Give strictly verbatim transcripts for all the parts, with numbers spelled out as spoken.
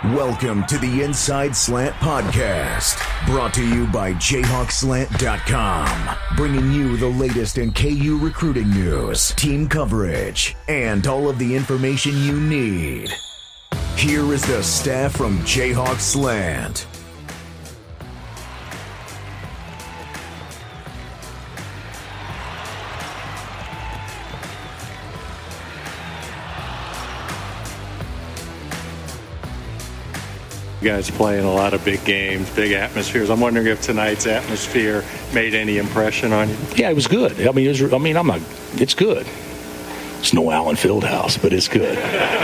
Welcome to the Inside Slant Podcast, brought to you by Jayhawk Slant dot com, bringing you the latest in K U recruiting news, team coverage, and all of the information you need. Here is the staff from Jayhawk Slant. You guys playing a lot of big games, big atmospheres. I'm wondering if tonight's atmosphere made any impression on you. Yeah, it was good. I mean, it was, I mean, I'm not. It's good. It's no Allen Fieldhouse, but it's good.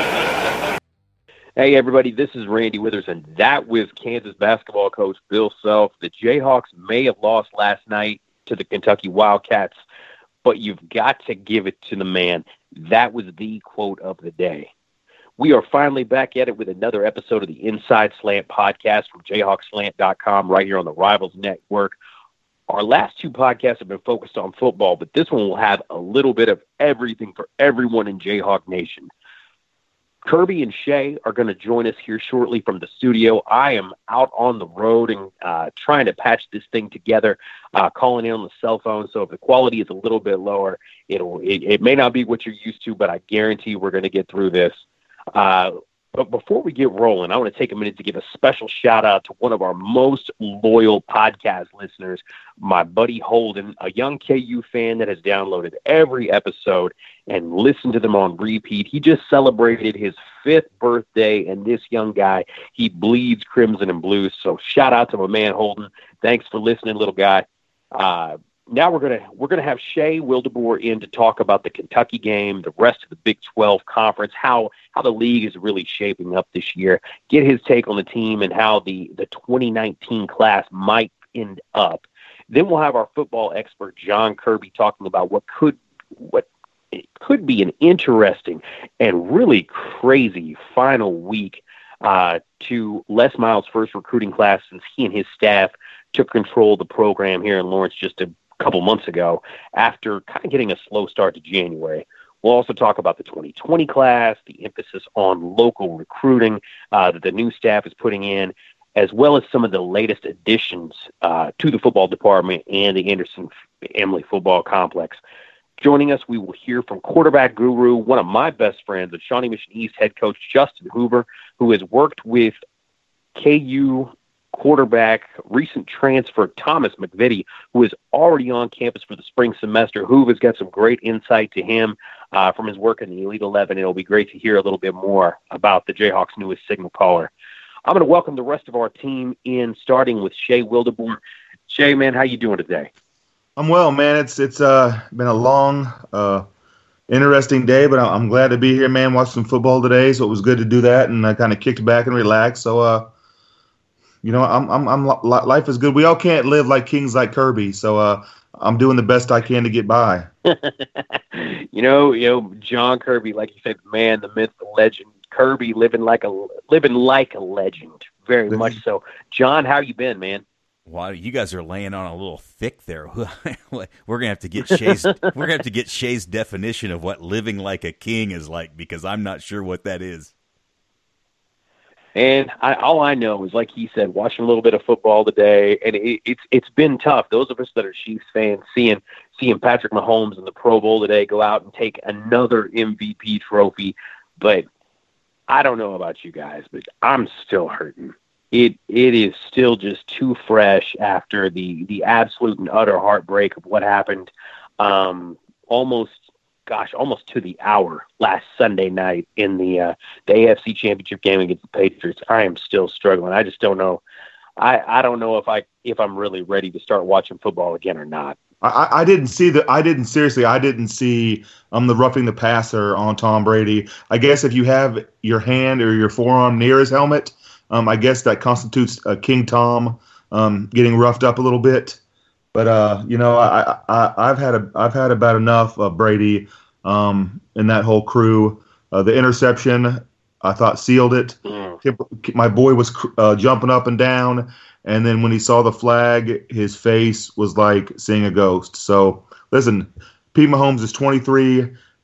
Hey, everybody, this is Randy Withers, and that was Kansas basketball coach Bill Self. The Jayhawks may have lost last night to the Kentucky Wildcats, but you've got to give it to the man. That was the quote of the day. We are finally back at it with another episode of the Inside Slant Podcast from Jayhawk Slant dot com right here on the Rivals Network. Our last two podcasts have been focused on football, but this one will have a little bit of everything for everyone in Jayhawk Nation. Kirby and Shay are going to join us here shortly from the studio. I am out on the road and uh, trying to patch this thing together, uh, calling in on the cell phone. So if the quality is a little bit lower, it'll, it, it may not be what you're used to, but I guarantee we're going to get through this. Uh, but before we get rolling, I want to take a minute to give a special shout out to one of our most loyal podcast listeners, my buddy Holden, a young K U fan that has downloaded every episode and listened to them on repeat. He just celebrated his fifth birthday, and this young guy, he bleeds crimson and blue. So shout out to my man Holden. Thanks for listening, little guy. Uh, Now we're gonna we're gonna have Shay Wildeboer in to talk about the Kentucky game, the rest of the Big twelve conference, how how the league is really shaping up this year. Get his take on the team and how the the twenty nineteen class might end up. Then we'll have our football expert John Kirby talking about what could what it could be an interesting and really crazy final week uh, to Les Miles' first recruiting class since he and his staff took control of the program here in Lawrence just a couple months ago after kind of getting a slow start to January. We'll also talk about the twenty twenty class, the emphasis on local recruiting uh, that the new staff is putting in, as well as some of the latest additions uh, to the football department and the Anderson-Emily football complex. Joining us, we will hear from quarterback guru, one of my best friends, the Shawnee Mission East head coach Justin Hoover, who has worked with K U quarterback, recent transfer Thomas McVitie, who is already on campus for the spring semester. Hoover's got some great insight to him uh, from his work in the Elite eleven. It'll be great to hear a little bit more about the Jayhawks' newest signal caller. I'm going to welcome the rest of our team in, starting with Shay Wildeboer. Shay, man, how you doing today? I'm well, man. It's it's uh, been a long, uh, interesting day, but I'm glad to be here, man. Watched some football today, so it was good to do that, and I kind of kicked back and relaxed. So, uh, you know, I'm, I'm, I'm, life is good. We all can't live like kings like Kirby, so uh, I'm doing the best I can to get by. you know, you know, John Kirby, like you said, the man, the myth, the legend. Kirby living like a living like a legend, very much so. John, how you been, man? Wow, you guys are laying on a little thick there. We're gonna have to get Shay's. we're gonna have to get Shay's definition of what living like a king is like, because I'm not sure what that is. And I, all I know is, like he said, watching a little bit of football today, and it, it's it's been tough. Those of us that are Chiefs fans, seeing seeing Patrick Mahomes in the Pro Bowl today go out and take another M V P trophy, but I don't know about you guys, but I'm still hurting. It it is still just too fresh after the the absolute and utter heartbreak of what happened. Um, almost. Gosh, almost to the hour last Sunday night in the uh, the A F C Championship game against the Patriots. I am still struggling. I just don't know. I, I don't know if I if I'm really ready to start watching football again or not. I, I didn't see the. I didn't seriously. I didn't see um the roughing the passer on Tom Brady. I guess if you have your hand or your forearm near his helmet, um, I guess that constitutes uh, King Tom um getting roughed up a little bit. But uh, you know, I, I I've had a I've had about enough of Brady um and that whole crew. Uh, the interception, I thought, sealed it. Mm. My boy was uh, jumping up and down, and then when he saw the flag, his face was like seeing a ghost. So listen, Pete Mahomes is twenty-three.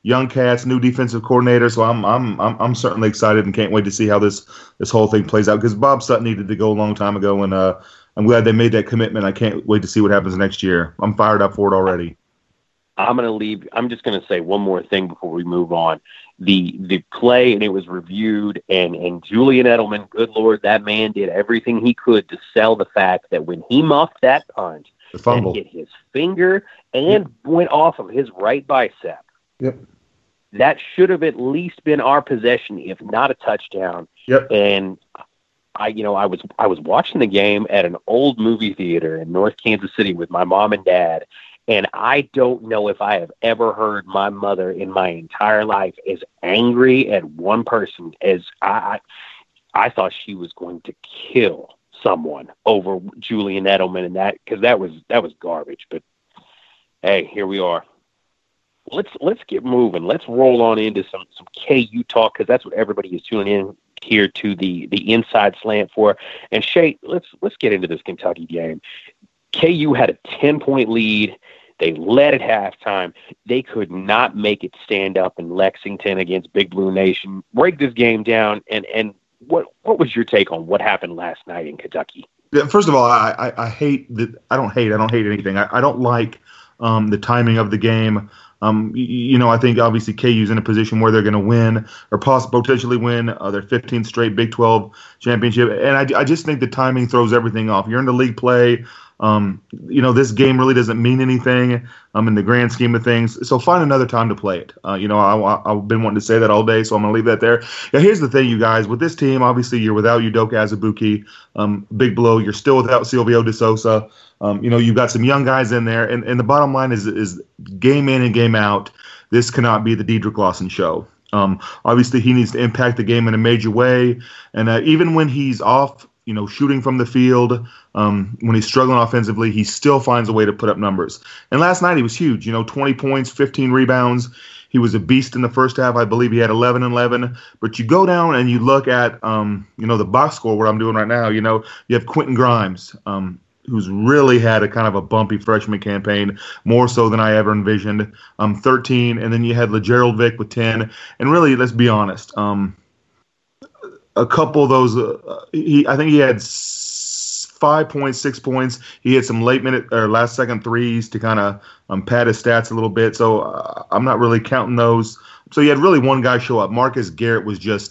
young cats, new defensive coordinator. So I'm I'm I'm I'm certainly excited and can't wait to see how this this whole thing plays out, because Bob Sutton needed to go a long time ago, and uh, I'm glad they made that commitment. I can't wait to see what happens next year. I'm fired up for it already. I'm going to leave. I'm just going to say one more thing before we move on. The the play, and it was reviewed, and, and Julian Edelman, good Lord, that man did everything he could to sell the fact that when he muffed that punt and hit his finger and yep. went off of his right bicep, yep. that should have at least been our possession, if not a touchdown. Yep. And I, you know, I was I was watching the game at an old movie theater in North Kansas City with my mom and dad. And I don't know if I have ever heard my mother in my entire life as angry at one person as I I thought she was going to kill someone over Julian Edelman, and that because that was that was garbage. But hey, here we are. Let's let's get moving. Let's roll on into some some K U talk, because that's what everybody is tuning in here to the the Inside Slant for. And Shay, let's let's get into this Kentucky game. K U had a ten-point lead. They led at halftime. They could not make it stand up in Lexington against Big Blue Nation. Break this game down, and, and what what was your take on what happened last night in Kentucky? Yeah, first of all, I, I, I hate that. I don't hate. I don't hate anything. I, I don't like um, the timing of the game. Um, you, you know, I think obviously K U's in a position where they're going to win or possibly potentially win uh, their fifteenth straight Big twelve championship, and I, I just think the timing throws everything off. You're in the league play. Um, you know, this game really doesn't mean anything um, in the grand scheme of things. So find another time to play it. Uh, you know, I, I've been wanting to say that all day, so I'm going to leave that there. Yeah, here's the thing, you guys. With this team, obviously you're without Udoka Azubuike, um, big blow. You're still without Silvio De Sousa. Um, you know, you've got some young guys in there. And, and the bottom line is, is game in and game out, this cannot be the Dedrick Lawson show. Um, obviously, he needs to impact the game in a major way. And uh, even when he's off, you know, shooting from the field, um, when he's struggling offensively, he still finds a way to put up numbers. And last night he was huge, you know, twenty points, fifteen rebounds. He was a beast in the first half. I believe he had eleven and eleven. But you go down and you look at, um, you know, the box score, what I'm doing right now, you know, you have Quentin Grimes, um, who's really had a kind of a bumpy freshman campaign, more so than I ever envisioned, um, thirteen. And then you had LeGerald Vick with ten. And really, let's be honest, um, a couple of those, uh, he, I think he had s- five points, six points. He had some late minute or last second threes to kind of um, pad his stats a little bit. So uh, I'm not really counting those. So you had really one guy show up. Marcus Garrett was just,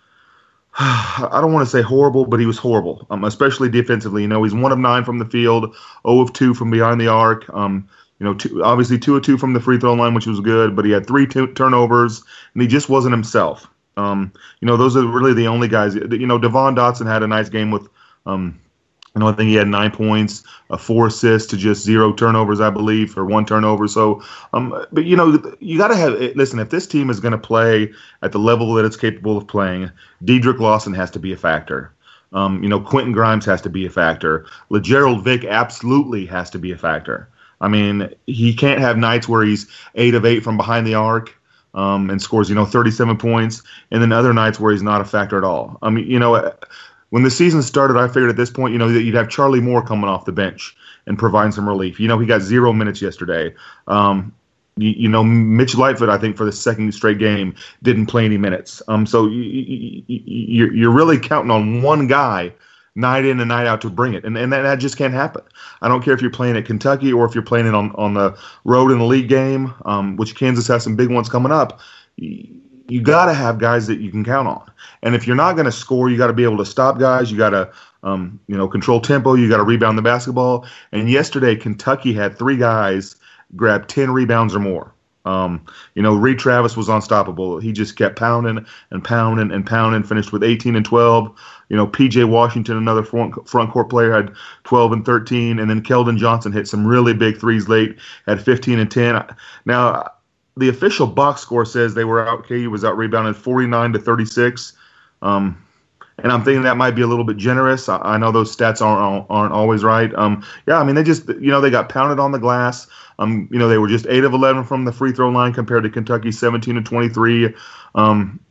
I don't want to say horrible, but he was horrible, um, especially defensively. You know, he's one of nine from the field, zero of two from behind the arc. Um, you know, two, obviously two of two from the free throw line, which was good, but he had three t- turnovers, and he just wasn't himself. Um, you know, those are really the only guys. You know, Devon Dotson had a nice game with, um, you know, I think he had nine points, uh, four assists to just zero turnovers, I believe, or one turnover. So, um, but, you know, you got to have – listen, if this team is going to play at the level that it's capable of playing, Dedrick Lawson has to be a factor. Um, you know, Quentin Grimes has to be a factor. LeGerald Vick absolutely has to be a factor. I mean, he can't have nights where he's eight of eight from behind the arc. Um, and scores, you know, thirty-seven points, and then other nights where he's not a factor at all. I mean, you know, when the season started, I figured at this point, you know, that you'd have Charlie Moore coming off the bench and providing some relief. You know, he got zero minutes yesterday. Um, you, you know, Mitch Lightfoot, I think, for the second straight game, didn't play any minutes. Um, so you, you, you, you're really counting on one guy night in and night out to bring it. And, and that, that just can't happen. I don't care if you're playing at Kentucky or if you're playing it on, on the road in the league game, um, which Kansas has some big ones coming up. You, you got to have guys that you can count on. And if you're not going to score, you got to be able to stop guys. You got to, um, you know, control tempo. You got to rebound the basketball. And yesterday, Kentucky had three guys grab ten rebounds or more. Um, you know, Reed Travis was unstoppable. He just kept pounding and pounding and pounding, finished with eighteen and twelve. You know, P J Washington, another front, front court player, had twelve and thirteen. And then Keldon Johnson hit some really big threes late, had fifteen and ten. Now, the official box score says they were out, K U was out rebounded forty-nine to thirty-six. Um, and I'm thinking that might be a little bit generous. I, I know those stats aren't aren't always right. Um, yeah, I mean, they just, you know, they got pounded on the glass. Um, you know, they were just eight of eleven from the free throw line compared to Kentucky seventeen and twenty-three. Um,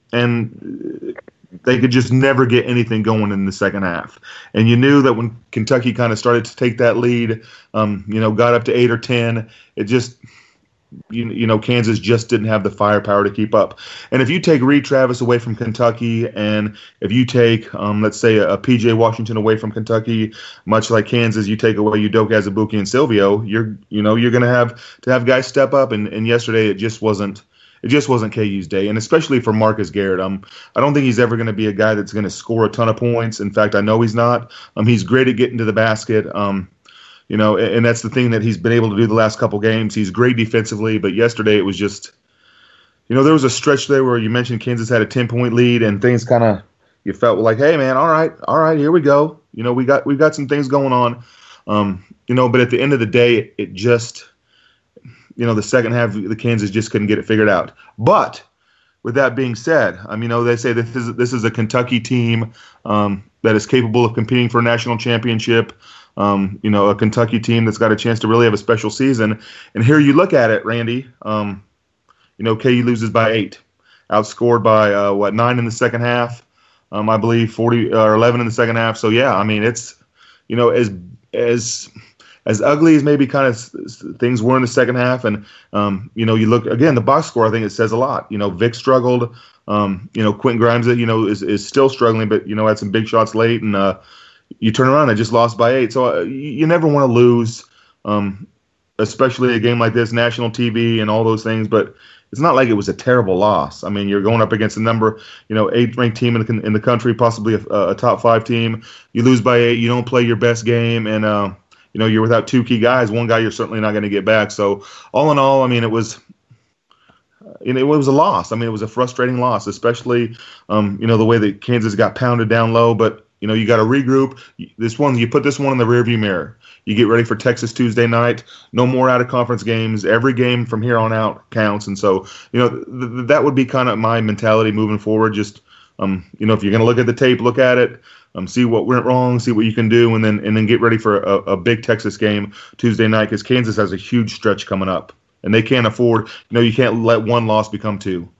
and they could just never get anything going in the second half. And you knew that when Kentucky kind of started to take that lead, um, you know, got up to eight or ten, it just you, you know, Kansas just didn't have the firepower to keep up. And if you take Reed Travis away from Kentucky, and if you take, um, let's say, a, a P J Washington away from Kentucky, much like Kansas, you take away Udoka Azubuike and Silvio, you're, you know, you're going to have to have guys step up. And, and yesterday it just wasn't. It just wasn't K U's day, and especially for Marcus Garrett. Um, I don't think he's ever going to be a guy that's going to score a ton of points. In fact, I know he's not. Um, he's great at getting to the basket. Um, you know, and, and that's the thing that he's been able to do the last couple games. He's great defensively, but yesterday it was just, you know, there was a stretch there where you mentioned Kansas had a ten-point lead, and things kind of, you felt like, hey man, all right, all right, here we go. You know, we got we've got some things going on. Um, you know, but at the end of the day, it, it just. You know, the second half, the Kansas just couldn't get it figured out. But with that being said, I mean, you know, they say that this is, this is a Kentucky team um, that is capable of competing for a national championship. Um, you know, a Kentucky team that's got a chance to really have a special season. And here you look at it, Randy. Um, you know, K U loses by eight, outscored by uh, what nine in the second half. Um, I believe forty or eleven in the second half. So yeah, I mean, it's you know as as As ugly as maybe kind of things were in the second half, and um, you know, you look again the box score. I think it says a lot. You know, Vic struggled. Um, you know, Quentin Grimes, you know, is is still struggling, but you know, had some big shots late, and uh, you turn around and just lost by eight. So uh, you never want to lose, um, especially a game like this, national T V and all those things. But it's not like it was a terrible loss. I mean, you're going up against a number, you know, eighth-ranked team in the in the country, possibly a, a top five team. You lose by eight. You don't play your best game, and uh, you know, you're without two key guys. One guy you're certainly not going to get back. So all in all, I mean, it was, you know, it was a loss. I mean, it was a frustrating loss, especially, um, you know, the way that Kansas got pounded down low. But, you know, you got to regroup. This one, you put this one in the rearview mirror. You get ready for Texas Tuesday night. No more out-of-conference games. Every game from here on out counts. And so, you know, th- th- that would be kind of my mentality moving forward. Just, um, you know, if you're going to look at the tape, look at it. Um, see what went wrong, see what you can do, and then and then get ready for a, a big Texas game Tuesday night, because Kansas has a huge stretch coming up, and they can't afford. You know, you can't let one loss become two.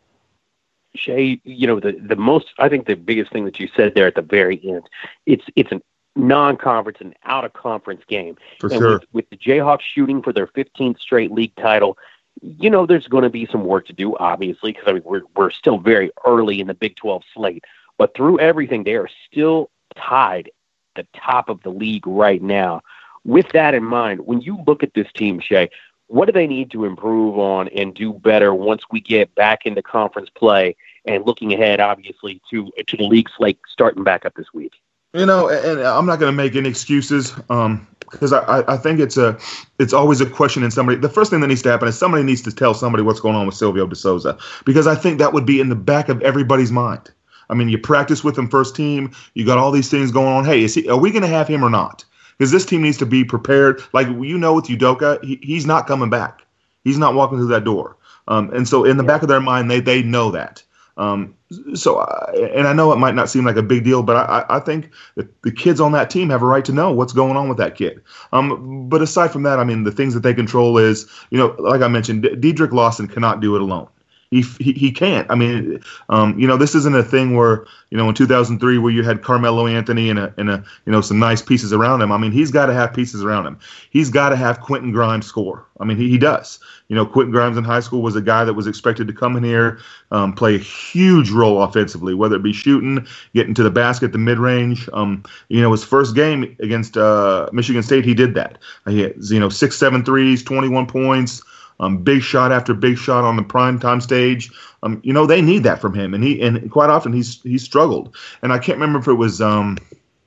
Shay, you know, the the most I think the biggest thing that you said there at the very end, it's it's a non-conference and out-of-conference game, For and sure. with, with the Jayhawks shooting for their fifteenth straight league title. You know, there's going to be some work to do, obviously, because I mean we're we're still very early in the Big twelve slate, but through everything, they are still tied at the top of the league right now. With that in mind, when you look at this team, Shay, what do they need to improve on and do better once we get back into conference play and looking ahead, obviously, to to the league slate starting back up this week? You know, and I'm not going to make any excuses um, because I, I think it's a it's always a question in somebody. The first thing that needs to happen is somebody needs to tell somebody what's going on with Silvio De Sousa, because I think that would be in the back of everybody's mind. I mean, you practice with him first team. You got all these things going on. Hey, is he, are we going to have him or not? Because this team needs to be prepared. Like, you know, with Udoka, he, he's not coming back. He's not walking through that door. Um, and so in the back of their mind, they they know that. Um, so, I, and I know it might not seem like a big deal, but I, I think that the kids on that team have a right to know what's going on with that kid. Um, but aside from that, I mean, the things that they control is, you know, like I mentioned, D- Dedrick Lawson cannot do it alone. He, he he can't. I mean, um, you know, this isn't a thing where, you know, in two thousand three where you had Carmelo Anthony and a, and a you know, some nice pieces around him. I mean, he's got to have pieces around him. He's got to have Quentin Grimes score. I mean, he, he does. You know, Quentin Grimes in high school was a guy that was expected to come in here, um, play a huge role offensively, whether it be shooting, getting to the basket, the mid-range. Um, you know, his first game against uh, Michigan State, he did that. He had, you know, six, seven threes, twenty-one points. Um, big shot after big shot on the prime time stage. Um, you know, they need that from him, and he and quite often he's he's struggled. And I can't remember if it was um,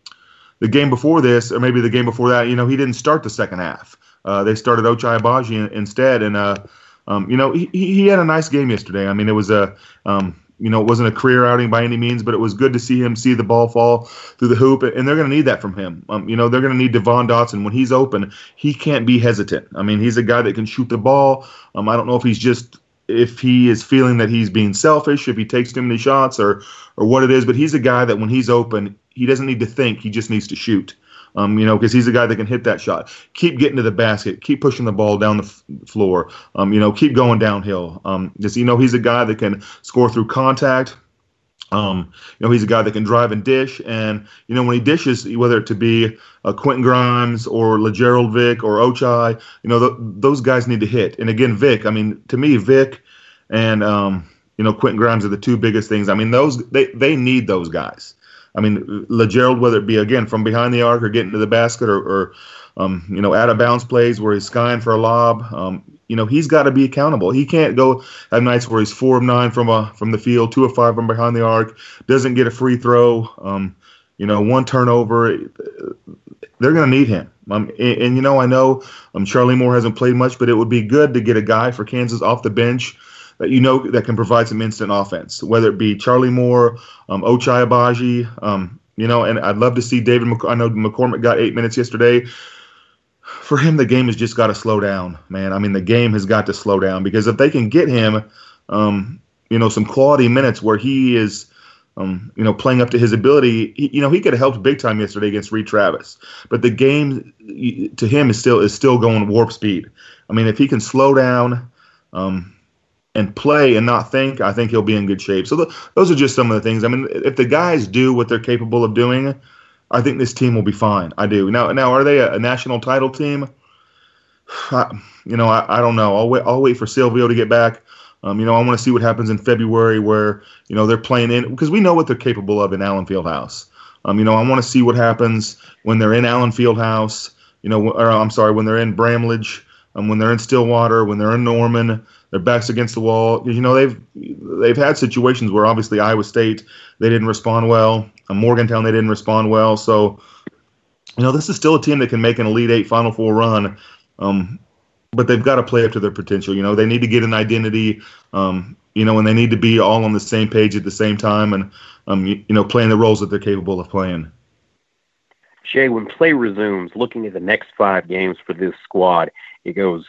the game before this or maybe the game before that. You know, he didn't start the second half. Uh, they started Ochai Agbaji instead, and uh, um, you know, he he had a nice game yesterday. I mean, it was a um, you know, it wasn't a career outing by any means, but it was good to see him see the ball fall through the hoop, and they're going to need that from him. Um, you know, they're going to need Devon Dotson. When he's open, he can't be hesitant. I mean, he's a guy that can shoot the ball. Um, I don't know if he's just if he is feeling that he's being selfish, if he takes too many shots, or or what it is, but he's a guy that when he's open, he doesn't need to think. He just needs to shoot. Um, you know, because he's a guy that can hit that shot. Keep getting to the basket. Keep pushing the ball down the f- floor. Um, you know, keep going downhill. Um, just, you know, he's a guy that can score through contact. Um, you know, he's a guy that can drive and dish, and you know when he dishes, whether it to be uh, Quentin Grimes or LeGerald Vick or Ochai, you know th- those guys need to hit. And again, Vick, I mean, to me, Vick and um, you know Quentin Grimes are the two biggest things. I mean, those they they need those guys. I mean, LeGerald, whether it be again from behind the arc or getting to the basket or, or um, you know out of bounds plays where he's skying for a lob. Um, You know, he's got to be accountable. He can't go have nights where he's four of nine from a from the field, two of five from behind the arc, doesn't get a free throw, um, you know, one turnover. They're going to need him. Um, and, and, you know, I know um, Charlie Moore hasn't played much, but it would be good to get a guy for Kansas off the bench that you know that can provide some instant offense, whether it be Charlie Moore, um, Ochai Agbaji, um, you know, and I'd love to see David Mc- I know McCormick got eight minutes yesterday. For him, the game has just got to slow down, man. I mean, the game has got to slow down because if they can get him, um, you know, some quality minutes where he is, um, you know, playing up to his ability, he, you know, he could have helped big time yesterday against Reed Travis. But the game to him is still is still going warp speed. I mean, if he can slow down um, and play and not think, I think he'll be in good shape. So the, those are just some of the things. I mean, if the guys do what they're capable of doing, I think this team will be fine. I do. Now, now, are they a, a national title team? I, you know, I, I don't know. I'll wait. I'll wait for Silvio to get back. Um, you know, I want to see what happens in February, where you know they're playing in because we know what they're capable of in Allen Fieldhouse. Um, you know, I want to see what happens when they're in Allen Fieldhouse. You know, or I'm sorry, when they're in Bramlage, um, when they're in Stillwater, when they're in Norman, their backs against the wall. You know, they've they've had situations where obviously Iowa State they didn't respond well. Morgantown, they didn't respond well. So, you know, this is still a team that can make an Elite Eight Final Four run, um, but they've got to play up to their potential. You know, they need to get an identity, um, you know, and they need to be all on the same page at the same time and, um, you, you know, playing the roles that they're capable of playing. Shay, when play resumes, looking at the next five games for this squad, it goes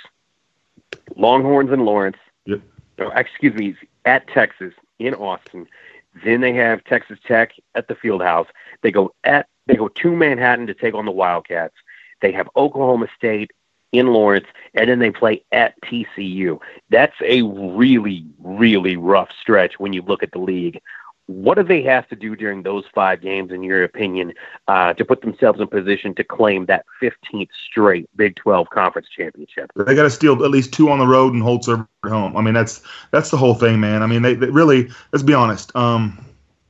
Longhorns in Lawrence, yep. no, excuse me, at Texas, in Austin. Then they have Texas Tech at the Fieldhouse. They go at they go to Manhattan to take on the Wildcats. They have Oklahoma State in Lawrence, and then they play at T C U. That's a really, really rough stretch when you look at the league. What do they have to do during those five games, in your opinion, uh, to put themselves in position to claim that fifteenth straight Big twelve Conference championship? They got to steal at least two on the road and hold serve at home. I mean, that's that's the whole thing, man. I mean, they, they really, let's be honest. Um,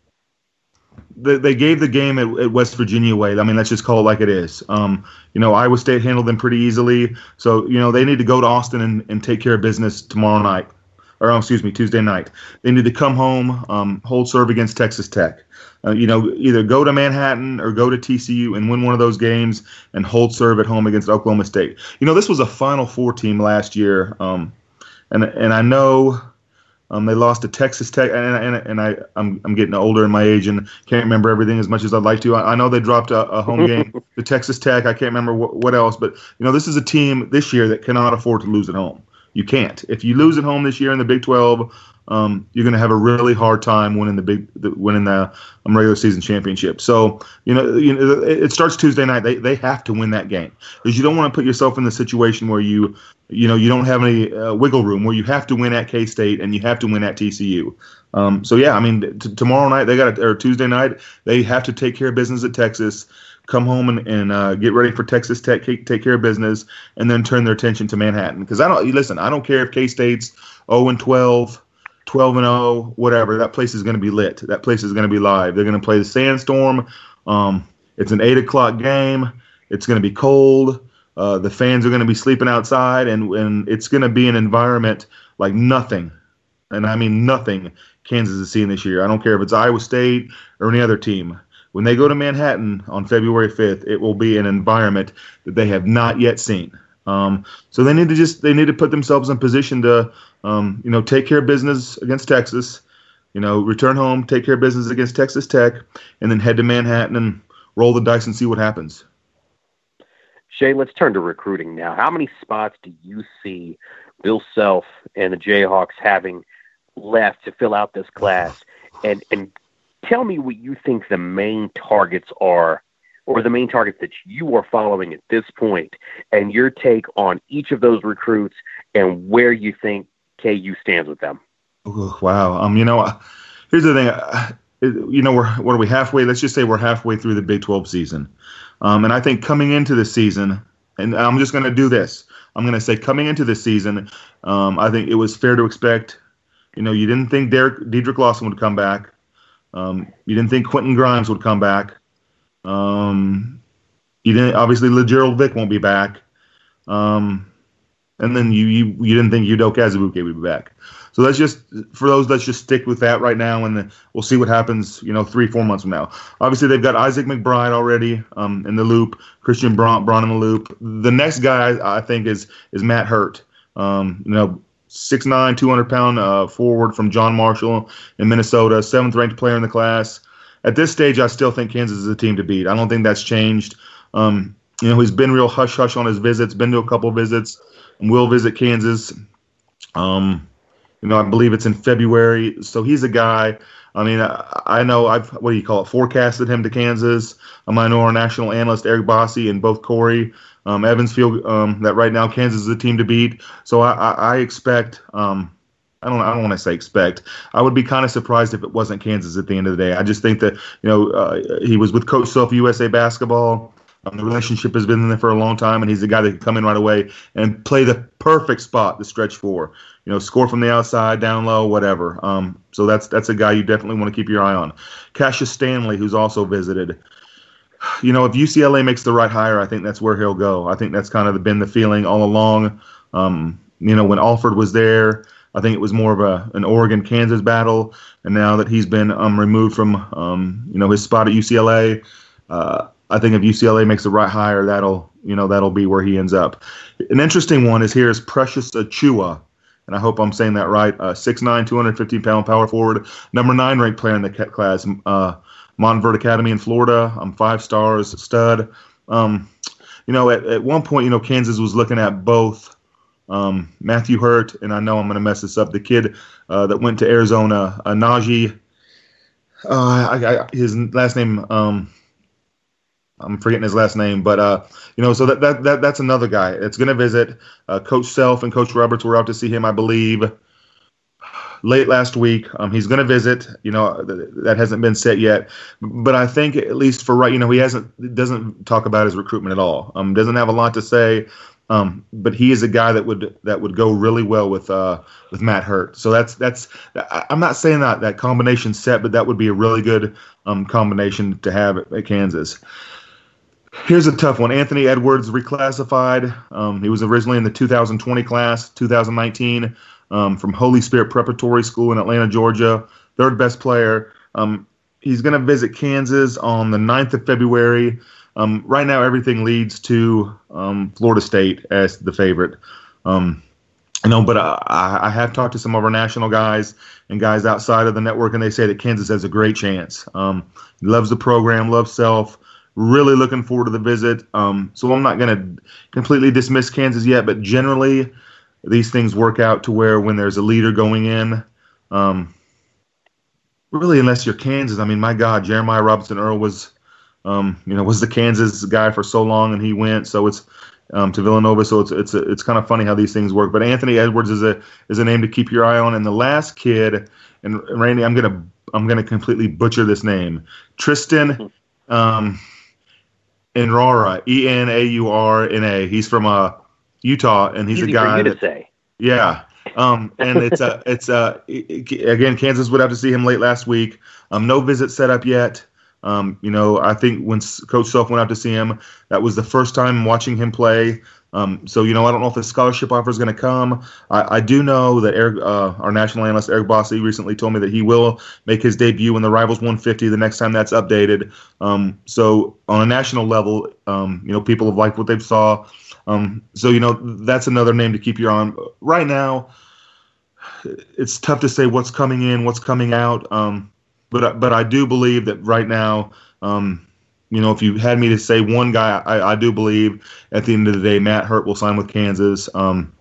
they, they gave the game at, at West Virginia away. I mean, let's just call it like it is. Um, you know, Iowa State handled them pretty easily. So, you know, they need to go to Austin and, and take care of business tomorrow night. Or, oh, excuse me, Tuesday night. They need to come home, um, hold serve against Texas Tech. Uh, you know, either go to Manhattan or go to T C U and win one of those games and hold serve at home against Oklahoma State. You know, this was a Final Four team last year, um, and and I know um, they lost to Texas Tech, and and, and I I'm I'm getting older in my age and can't remember everything as much as I'd like to. I, I know they dropped a, a home game to Texas Tech. I can't remember what, what else, but you know, this is a team this year that cannot afford to lose at home. You can't. If you lose at home this year in the Big twelve, um, you're going to have a really hard time winning the big, the, winning the um, regular season championship. So you know, you know, it starts Tuesday night. They they have to win that game because you don't want to put yourself in the situation where you, you know, you don't have any uh, wiggle room where you have to win at K-State and you have to win at T C U. Um, so yeah, I mean, t- tomorrow night they got or Tuesday night they have to take care of business at Texas. Come home and, and uh, get ready for Texas Tech, take care of business, and then turn their attention to Manhattan. Because I don't listen. I don't care if K-State's oh and twelve, twelve and oh, whatever. That place is going to be lit. That place is going to be live. They're going to play the Sandstorm. Um, it's an eight o'clock game. It's going to be cold. Uh, the fans are going to be sleeping outside, and and it's going to be an environment like nothing, and I mean nothing Kansas is seeing this year. I don't care if it's Iowa State or any other team. When they go to Manhattan on February fifth, it will be an environment that they have not yet seen. Um, so they need to just they need to put themselves in position to um, you know take care of business against Texas, you know return home, take care of business against Texas Tech, and then head to Manhattan and roll the dice and see what happens. Shay, let's turn to recruiting now. How many spots do you see Bill Self and the Jayhawks having left to fill out this class? And and tell me what you think the main targets are, or the main targets that you are following at this point, and your take on each of those recruits and where you think K U stands with them. Ooh, wow. Um, you know, here's the thing. you know, we're what are we halfway? Let's just say we're halfway through the Big twelve season, um, and I think coming into the season, and I'm just going to do this. I'm going to say coming into the season, um, I think it was fair to expect. You know, you didn't think Derek Dedrick Lawson would come back. Um, you didn't think Quentin Grimes would come back. Um, you didn't obviously LeGerald Vick won't be back. Um, and then you you you didn't think Udoka Azubuike would be back. So let's just, for those, let's just stick with that right now, and then we'll see what happens, you know, three, four months from now. Obviously, they've got Isaac McBride already um, in the loop, Christian Braun, Braun in the loop. The next guy, I think, is is Matt Hurt. Um, you know, six nine, two hundred pound uh, forward from John Marshall in Minnesota, seventh-ranked player in the class. At this stage, I still think Kansas is a team to beat. I don't think that's changed. Um, you know, he's been real hush-hush on his visits, been to a couple visits, and will visit Kansas. Um You know, I believe it's in February. So he's a guy. I mean, I, I know I've, what do you call it, forecasted him to Kansas. Um, I know our national analyst, Eric Bossi, and both Corey um, Evans feel um, that right now Kansas is a team to beat. So I, I, I expect, um, I don't I don't want to say expect. I would be kind of surprised if it wasn't Kansas at the end of the day. I just think that, you know, uh, he was with Coach Self U S A Basketball. Um, the relationship has been there for a long time, and he's the guy that can come in right away and play the perfect spot to stretch for. You know, score from the outside, down low, whatever. Um, so that's that's a guy you definitely want to keep your eye on. Cassius Stanley, who's also visited. You know, if U C L A makes the right hire, I think that's where he'll go. I think that's kind of been the feeling all along. Um, you know, when Alford was there, I think it was more of a an Oregon-Kansas battle. And now that he's been um, removed from, um, you know, his spot at U C L A, uh, I think if U C L A makes the right hire, that'll, you know, that'll be where he ends up. An interesting one is here is Precious Achiuwa, and I hope I'm saying that right. Uh, six nine, two hundred fifty pound power forward, number nine ranked player in the class, uh, Montverde Academy in Florida. I'm five stars, stud. Um, you know, at, at one point, you know, Kansas was looking at both um, Matthew Hurt, and I know I'm going to mess this up, the kid uh, that went to Arizona, uh, Najee. Uh, I, I, his last name. Um, I'm forgetting his last name, but uh, you know, so that, that that that's another guy that's going to visit. Uh, Coach Self and Coach Roberts were out to see him, I believe, late last week. Um, he's going to visit. You know, th- that hasn't been set yet, but I think at least for right, you know, he hasn't doesn't talk about his recruitment at all. Um, doesn't have a lot to say. Um, but he is a guy that would that would go really well with uh with Matt Hurt. So that's that's I'm not saying that that combination set, but that would be a really good um combination to have at, at Kansas. Here's a tough one. Anthony Edwards reclassified. Um, he was originally in the two thousand twenty class, two thousand nineteen, um, from Holy Spirit Preparatory School in Atlanta, Georgia. Third best player. Um, he's going to visit Kansas on the ninth of February. Um, right now, everything leads to um, Florida State as the favorite. Um, you know, but I, I have talked to some of our national guys and guys outside of the network, and they say that Kansas has a great chance. Um, he loves the program, loves Self. Really looking forward to the visit. Um, so I'm not going to completely dismiss Kansas yet, but generally these things work out to where when there's a leader going in, um, really unless you're Kansas, I mean, my God, Jeremiah Robinson Earl was, um, you know, was the Kansas guy for so long, and he went. So it's um, to Villanova. So it's it's a, it's kind of funny how these things work. But Anthony Edwards is a is a name to keep your eye on. And the last kid, and Randy, I'm gonna I'm gonna completely butcher this name, Tristan. Um, Enraura, E N A U R N A. He's from uh, Utah, and he's Easy a guy for you that, to say. Yeah, um, and it's a it's a again Kansas would have to see him late last week. Um, no visit set up yet. Um, you know, I think when Coach Self went out to see him, that was the first time watching him play. Um, so, you know, I don't know if the scholarship offer is going to come. I, I do know that Eric, uh, our national analyst, Eric Bossi, recently told me that he will make his debut in the Rivals one fifty the next time that's updated. Um, so on a national level, um, you know, people have liked what they saw. Um, so, you know, that's another name to keep your eye on. Right now, it's tough to say what's coming in, what's coming out. Um, but, but I do believe that right now, um, you know, if you had me to say one guy, I, I do believe at the end of the day, Matt Hurt will sign with Kansas. Um,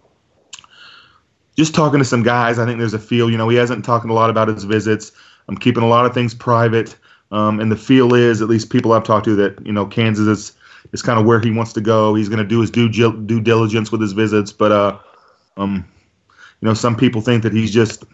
just talking to some guys, I think there's a feel. You know, he hasn't talked a lot about his visits. I'm keeping a lot of things private. Um, and the feel is, at least people I've talked to, that, you know, Kansas is, is kind of where he wants to go. He's going to do his due, due diligence with his visits. But, uh, um, you know, some people think that he's just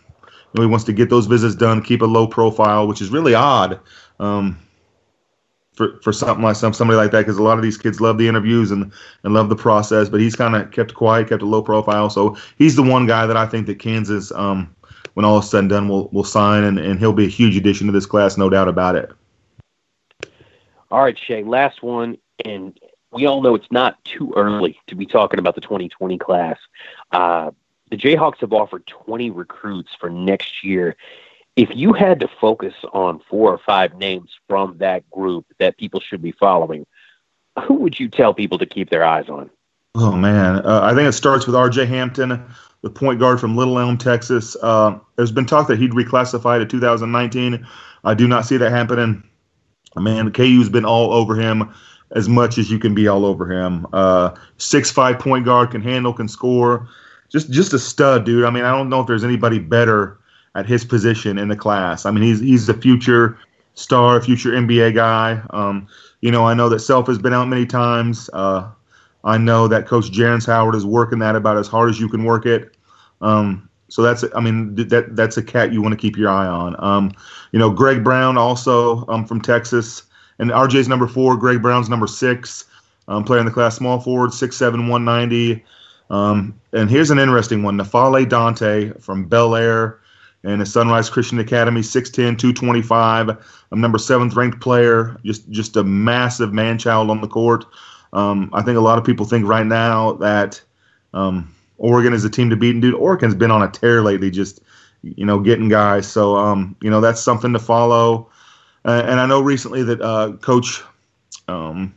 know, he wants to get those visits done, keep a low profile, which is really odd um, for for something like some somebody like that, because a lot of these kids love the interviews and, and love the process. But he's kind of kept quiet, kept a low profile. So he's the one guy that I think that Kansas, um, when all is said and done, will will sign, and, and he'll be a huge addition to this class, no doubt about it. All right, Shay, last one, and we all know it's not too early to be talking about the twenty twenty class. Uh, the Jayhawks have offered twenty recruits for next year. If you had to focus on four or five names from that group that people should be following, who would you tell people to keep their eyes on? Oh, man. Uh, I think it starts with R J Hampton, the point guard from Little Elm, Texas. Uh, there's been talk that he'd reclassify to two thousand nineteen. I do not see that happening. Man, K U's been all over him as much as you can be all over him. Uh, six five point guard, can handle, can score. Just just a stud, dude. I mean, I don't know if there's anybody better at his position in the class. I mean, he's he's the future star, future N B A guy. Um, you know, I know that Self has been out many times. Uh, I know that Coach Jerrance Howard is working that about as hard as you can work it. Um, so that's, I mean, that that's a cat you want to keep your eye on. Um, you know, Greg Brown also um, from Texas, and R J's number four, Greg Brown's number six, um, player in the class, small forward, six seven, one ninety. Um, and here's an interesting one, Nafale Dante from Bel Air and the Sunrise Christian Academy, six ten, two twenty-five. I'm number seventh ranked player, just just a massive man-child on the court. Um, I think a lot of people think right now that um, Oregon is a team to beat, and dude, Oregon's been on a tear lately, just, you know, getting guys. So, um, you know, that's something to follow. Uh, and I know recently that uh, Coach um,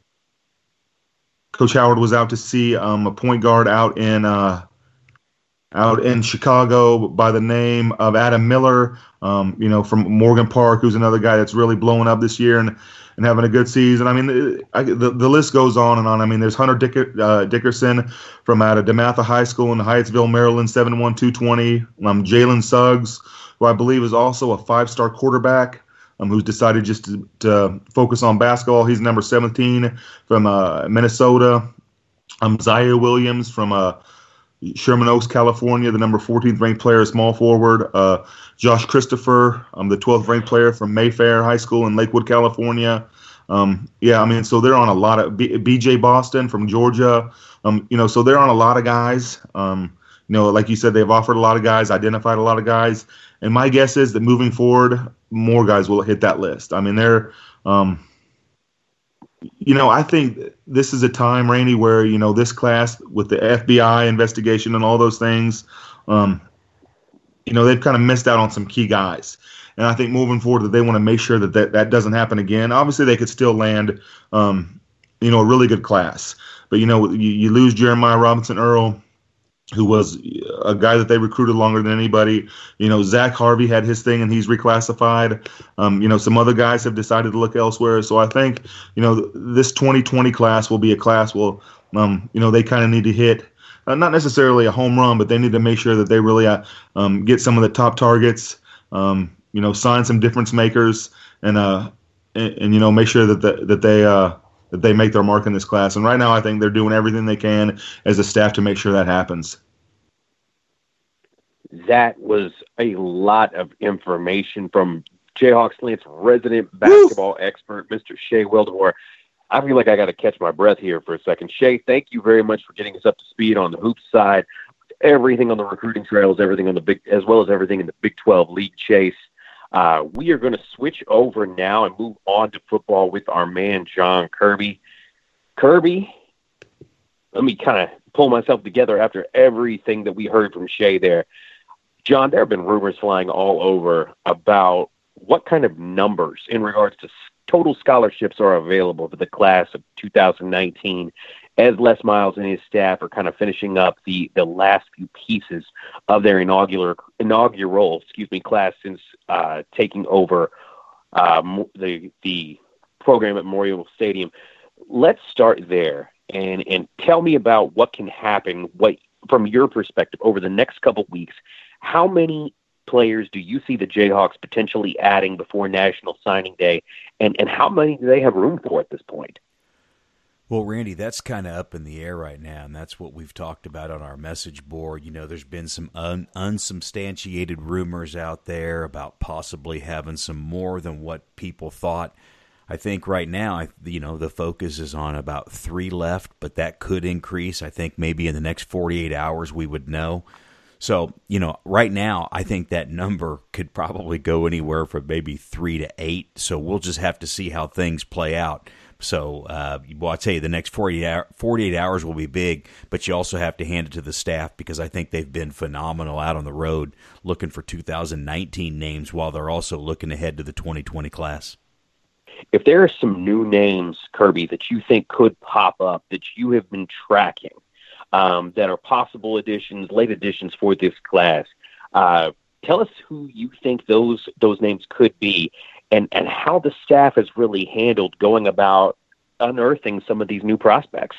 Coach Howard was out to see um, a point guard out in uh, out in Chicago by the name of Adam Miller, um, you know, from Morgan Park, who's another guy that's really blowing up this year and, and having a good season. I mean, I, the, the list goes on and on. I mean, there's Hunter Dicker, uh, Dickerson from out of DeMatha High School in Hyattsville, Maryland, seven one, two twenty. Um, Jalen Suggs, who I believe is also a five-star quarterback, um, who's decided just to, to focus on basketball. He's number seventeen from uh, Minnesota. Um, Zaire Williams from uh, Sherman Oaks, California, the number fourteenth ranked player, small forward. Uh, Josh Christopher, um, the twelfth ranked player from Mayfair High School in Lakewood, California. Um, yeah, I mean, so they're on a lot of B- BJ Boston from Georgia. Um, you know, so they're on a lot of guys. Um, you know, like you said, they've offered a lot of guys, identified a lot of guys. And my guess is that moving forward, more guys will hit that list. I mean, they're, um, you know, I think this is a time, Randy, where, you know, this class with the F B I investigation and all those things, um, you know, they've kind of missed out on some key guys. And I think moving forward that they want to make sure that that, that doesn't happen again. Obviously, they could still land, um, you know, a really good class. But, you know, you, you lose Jeremiah Robinson Earl, who was a guy that they recruited longer than anybody. You know, Zach Harvey had his thing and he's reclassified. Um, you know, some other guys have decided to look elsewhere. So I think, you know, this twenty twenty class will be a class where, um, you know, they kind of need to hit, uh, not necessarily a home run, but they need to make sure that they really uh, um, get some of the top targets, um, you know, sign some difference makers and, uh, and, and you know, make sure that, the, that they uh, that they make their mark in this class. And right now I think they're doing everything they can as a staff to make sure that happens. That was a lot of information from Jayhawk Slant's resident basketball Woo! expert, Mister Shay Wildeboer. I feel like I got to catch my breath here for a second. Shay, thank you very much for getting us up to speed on the hoops side, everything on the recruiting trails, everything on the big, as well as everything in the Big twelve league chase. Uh, we are going to switch over now and move on to football with our man, John Kirby. Kirby, let me kind of pull myself together after everything that we heard from Shay there. John, there have been rumors flying all over about what kind of numbers in regards to total scholarships are available for the class of two thousand nineteen as Les Miles and his staff are kind of finishing up the, the last few pieces of their inaugural, inaugural excuse me, class since uh, taking over uh, the the program at Memorial Stadium. Let's start there and, and tell me about what can happen, what from your perspective, over the next couple of weeks. How many players do you see the Jayhawks potentially adding before National Signing Day, and, and how many do they have room for at this point? Well, Randy, that's kind of up in the air right now, and that's what we've talked about on our message board. You know, there's been some un- unsubstantiated rumors out there about possibly having some more than what people thought. I think right now, you know, the focus is on about three left, but that could increase. I think maybe in the next forty-eight hours we would know. So, you know, right now, I think that number could probably go anywhere from maybe three to eight. So we'll just have to see how things play out. So, uh, well, I'll tell you, the next forty-eight hours will be big, but you also have to hand it to the staff because I think they've been phenomenal out on the road looking for two thousand nineteen names while they're also looking ahead to the twenty twenty class. If there are some new names, Kirby, that you think could pop up that you have been tracking, um, that are possible additions, late additions for this class, uh, tell us who you think those those names could be. And, and how the staff has really handled going about unearthing some of these new prospects.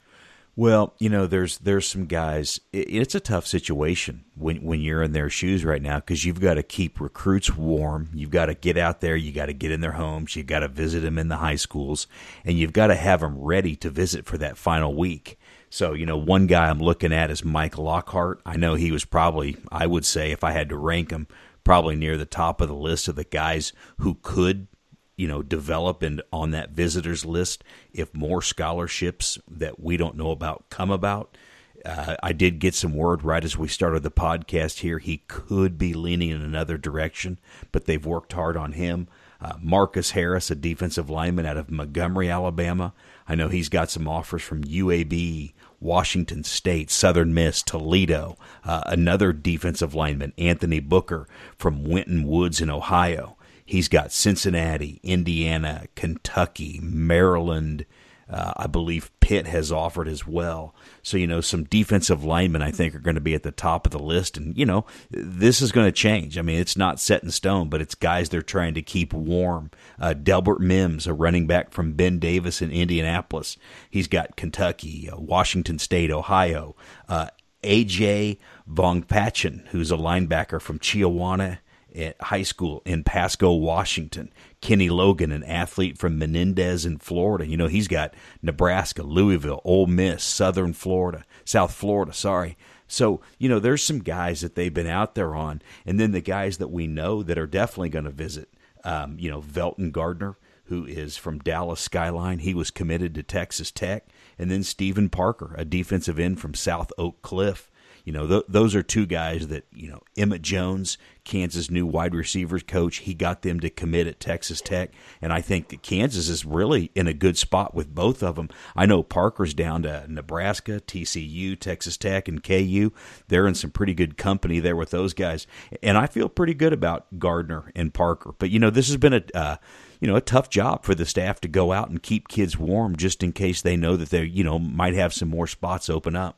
Well, you know, there's there's some guys. It, it's a tough situation when when you're in their shoes right now because you've got to keep recruits warm. You've got to get out there. You got to get in their homes. You've got to visit them in the high schools, and you've got to have them ready to visit for that final week. So, you know, one guy I'm looking at is Mike Lockhart. I know he was probably, I would say, if I had to rank him, probably near the top of the list of the guys who could, you know, develop and on that visitors list if more scholarships that we don't know about come about. Uh, I did get some word right as we started the podcast here. He could be leaning in another direction, but they've worked hard on him. Uh, Marcus Harris, a defensive lineman out of Montgomery, Alabama. I know he's got some offers from U A B, Washington State, Southern Miss, Toledo. Uh, another defensive lineman, Anthony Booker from Winton Woods in Ohio. He's got Cincinnati, Indiana, Kentucky, Maryland. Uh, I believe Pitt has offered as well. So, you know, some defensive linemen I think are going to be at the top of the list. And, you know, this is going to change. I mean, it's not set in stone, but it's guys they're trying to keep warm. Uh, Delbert Mims, a running back from Ben Davis in Indianapolis. He's got Kentucky, uh, Washington State, Ohio. Uh, A J Vongpachin, who's a linebacker from Chiawana at high school in Pasco, Washington. Kenny Logan, an athlete from Menendez in Florida. You know, he's got Nebraska, Louisville, Ole Miss, Southern Florida, South Florida, sorry. So, you know, there's some guys that they've been out there on. And then the guys that we know that are definitely going to visit, um, you know, Velton Gardner, who is from Dallas Skyline. He was committed to Texas Tech. And then Stephen Parker, a defensive end from South Oak Cliff. You know, th- those are two guys that, you know, Emmett Jones, Kansas' new wide receivers coach, he got them to commit at Texas Tech. And I think that Kansas is really in a good spot with both of them. I know Parker's down to Nebraska, T C U, Texas Tech, and K U. They're in some pretty good company there with those guys. And I feel pretty good about Gardner and Parker. But, you know, this has been a, uh, you know, a tough job for the staff to go out and keep kids warm just in case they know that they, you know, might have some more spots open up.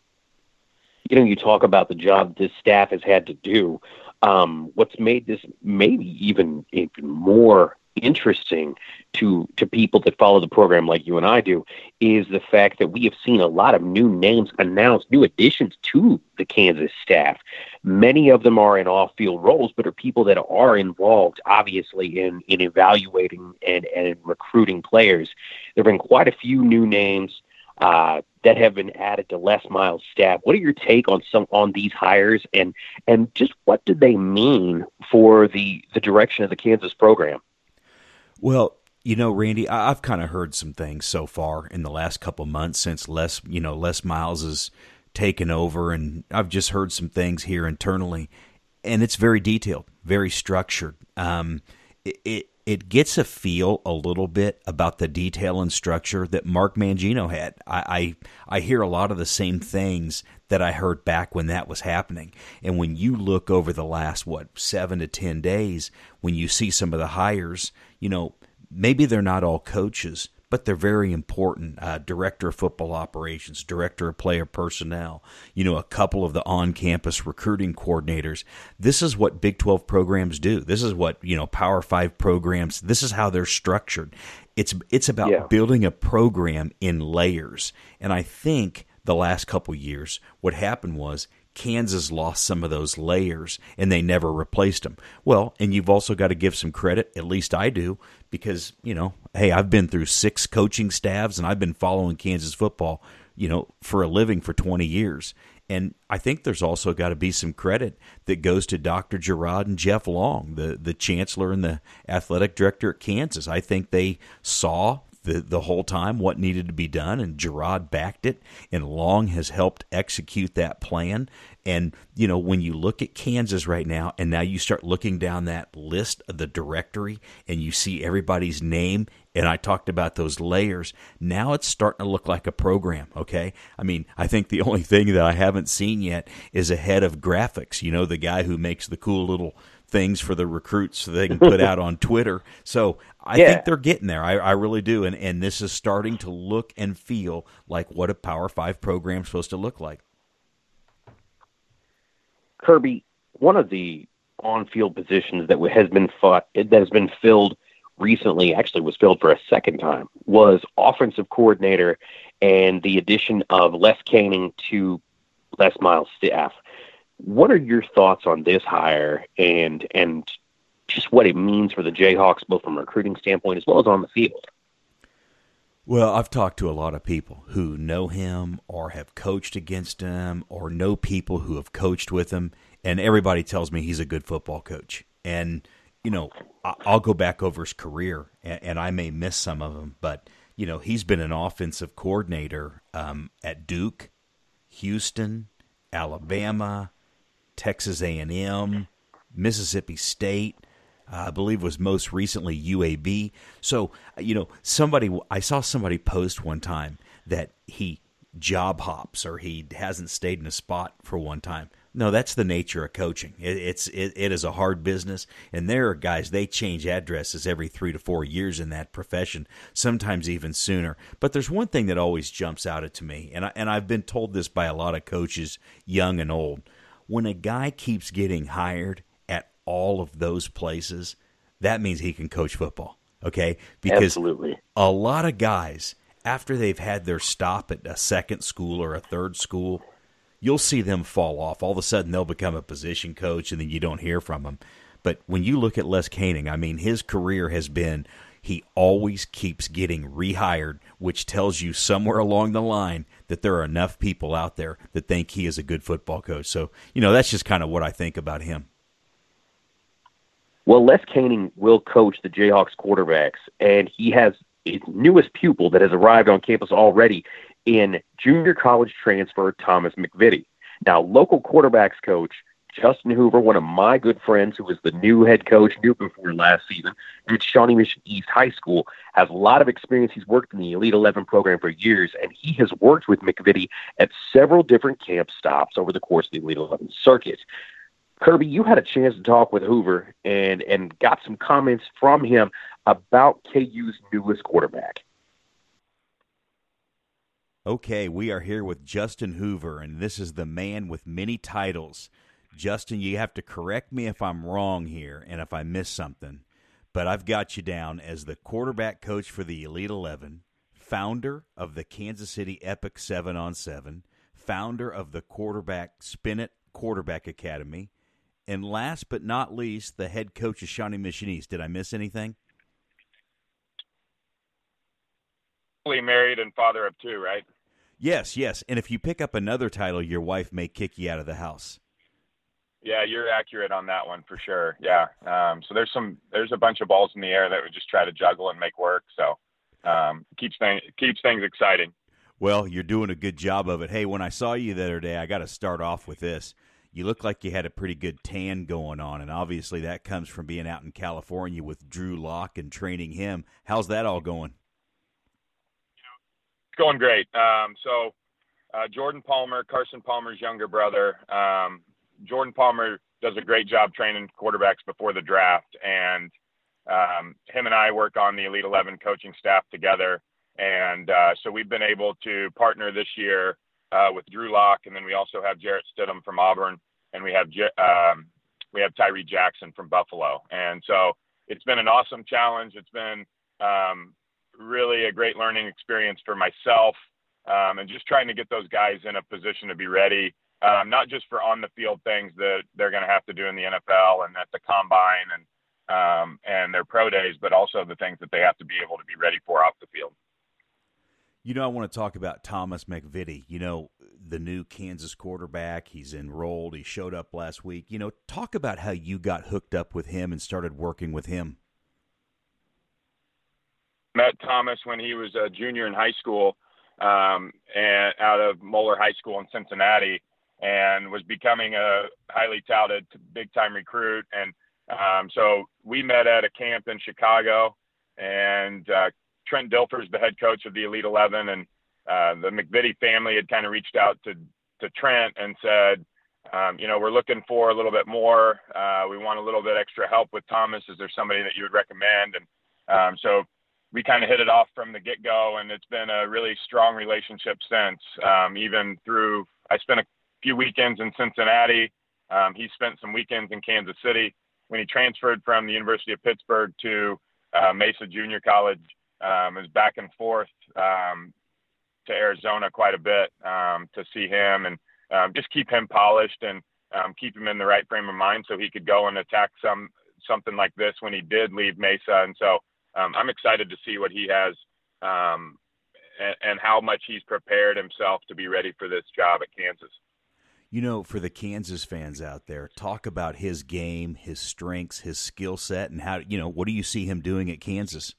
You know, you talk about the job this staff has had to do. Um, what's made this maybe even, even more interesting to to people that follow the program like you and I do is the fact that we have seen a lot of new names announced, new additions to the Kansas staff. Many of them are in off-field roles, but are people that are involved, obviously, in, in evaluating and, and in recruiting players. There have been quite a few new names uh, that have been added to Les Miles' staff. What are your take on some on these hires, and and just what do they mean for the the direction of the Kansas program? Well, you know, Randy, I've kind of heard some things so far in the last couple months since Les, you know, Les Miles has taken over, and I've just heard some things here internally, and it's very detailed, very structured. Um, it, it It gets a feel a little bit about the detail and structure that Mark Mangino had. I, I I hear a lot of the same things that I heard back when that was happening. And when you look over the last, what, seven to ten days, when you see some of the hires, you know, maybe they're not all coaches, but they're very important. Uh, director of football operations, director of player personnel, you know, a couple of the on-campus recruiting coordinators. This is what Big twelve programs do. This is what, you know, Power Five programs, this is how they're structured. It's it's about yeah. building a program in layers. And I think the last couple years, what happened was Kansas lost some of those layers and they never replaced them. Well, and you've also got to give some credit, at least I do, because, you know, hey, I've been through six coaching staffs and I've been following Kansas football, you know, for a living for twenty years. And I think there's also got to be some credit that goes to Doctor Gerard and Jeff Long, the, the chancellor and the athletic director at Kansas. I think they saw the, the whole time what needed to be done, and Gerard backed it, and Long has helped execute that plan. And, you know, when you look at Kansas right now, and now you start looking down that list of the directory, and you see everybody's name, and I talked about those layers, now it's starting to look like a program, okay? I mean, I think the only thing that I haven't seen yet is a head of graphics, you know, the guy who makes the cool little things for the recruits so they can put out on Twitter. So I yeah. think they're getting there. I, I really do. And, and this is starting to look and feel like what a Power Five program is supposed to look like. Kirby, one of the on-field positions that has been fought, that has been filled recently, actually was filled for a second time, was offensive coordinator, and the addition of Les Canning to Les Miles' staff. What are your thoughts on this hire and and just what it means for the Jayhawks, both from a recruiting standpoint as well as on the field? Well, I've talked to a lot of people who know him or have coached against him or know people who have coached with him, and everybody tells me he's a good football coach. And, you know, I'll go back over his career, and I may miss some of them, but, you know, he's been an offensive coordinator um, at Duke, Houston, Alabama, Texas A and M, Mississippi State, uh, I believe was most recently U A B. So, you know, somebody I saw somebody post one time that he job hops or he hasn't stayed in a spot for one time. No, that's the nature of coaching. It, it's it, it is a hard business, and there are guys, they change addresses every three to four years in that profession, sometimes even sooner. But there's one thing that always jumps out at to me, and I, and I've been told this by a lot of coaches, young and old. When a guy keeps getting hired at all of those places, that means he can coach football, okay? Because Absolutely. a lot of guys, after they've had their stop at a second school or a third school, you'll see them fall off. All of a sudden, they'll become a position coach, and then you don't hear from them. But when you look at Les Canning, I mean, his career has been he always keeps getting rehired, which tells you somewhere along the line that there are enough people out there that think he is a good football coach. So, you know, that's just kind of what I think about him. Well, Les Canning will coach the Jayhawks quarterbacks, and he has his newest pupil that has arrived on campus already in junior college transfer Thomas McVitie. Now, local quarterbacks coach Justin Hoover, one of my good friends who was the new head coach, new before last season, at Shawnee Mission East High School, has a lot of experience. He's worked in the Elite eleven program for years, and he has worked with McVitie at several different camp stops over the course of the Elite eleven circuit. Kirby, you had a chance to talk with Hoover and, and got some comments from him about K U's newest quarterback. Okay, we are here with Justin Hoover, and this is the man with many titles. Justin, you have to correct me if I'm wrong here and if I miss something, but I've got you down as the quarterback coach for the Elite eleven, founder of the Kansas City Epic seven on seven, founder of the quarterback Spin It Quarterback Academy, and last but not least, the head coach of Shawnee Mission East. Did I miss anything? Married and father of two, right? Yes, yes. And if you pick up another title, your wife may kick you out of the house. Yeah, you're accurate on that one for sure. Yeah. Um, so there's some, there's a bunch of balls in the air that we just try to juggle and make work. So um, keeps things, keeps things exciting. Well, you're doing a good job of it. Hey, when I saw you the other day, I got to start off with this. You look like you had a pretty good tan going on, and obviously that comes from being out in California with Drew Lock and training him. How's that all going? It's going great. Um, so uh, Jordan Palmer, Carson Palmer's younger brother, um, Jordan Palmer does a great job training quarterbacks before the draft, and um, him and I work on the Elite eleven coaching staff together. And uh, so we've been able to partner this year uh, with Drew Lock, and then we also have Jarrett Stidham from Auburn, and we have um, we have Tyree Jackson from Buffalo. And so it's been an awesome challenge. It's been um, really a great learning experience for myself, um, and just trying to get those guys in a position to be ready um, not just for on the field things that they're going to have to do in the N F L and at the combine and um, and their pro days, but also the things that they have to be able to be ready for off the field. You know, I want to talk about Thomas McVitie, you know, the new Kansas quarterback. He's enrolled. He showed up last week. You know, talk about how you got hooked up with him and started working with him. Met Thomas when he was a junior in high school um, and out of Moeller High School in Cincinnati, and was becoming a highly touted big-time recruit. And um, so we met at a camp in Chicago, and uh, Trent Dilfer's the head coach of the Elite eleven, and uh, the McVitie family had kind of reached out to, to Trent and said, um, you know, we're looking for a little bit more. Uh, we want a little bit extra help with Thomas. Is there somebody that you would recommend? And um, so we kind of hit it off from the get-go, and it's been a really strong relationship since, um, even through – I spent a few weekends in Cincinnati. Um, he spent some weekends in Kansas City. When he transferred from the University of Pittsburgh to uh, Mesa Junior College, um, was back and forth um, to Arizona quite a bit um, to see him and um, just keep him polished and um, keep him in the right frame of mind so he could go and attack some something like this when he did leave Mesa. And so um, I'm excited to see what he has um, and, and how much he's prepared himself to be ready for this job at Kansas. You know, for the Kansas fans out there, talk about his game, his strengths, his skill set, and how, you know, what do you see him doing at Kansas?